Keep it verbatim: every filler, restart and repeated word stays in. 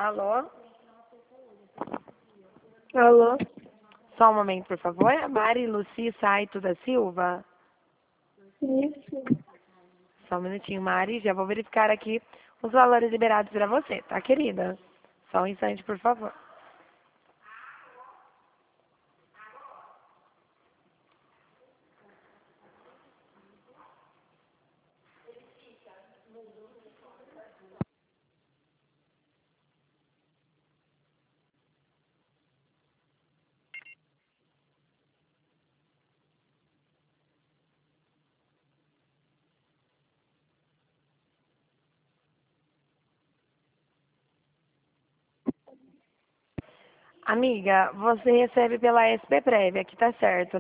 Alô? Alô? Só um momento, por favor. A Mari Luci Saito da Silva. Isso. Só um minutinho, Mari. Já vou verificar aqui os valores liberados para você, tá, querida? Só um instante, por favor. Amiga, você recebe pela S P Prévia, que tá certo,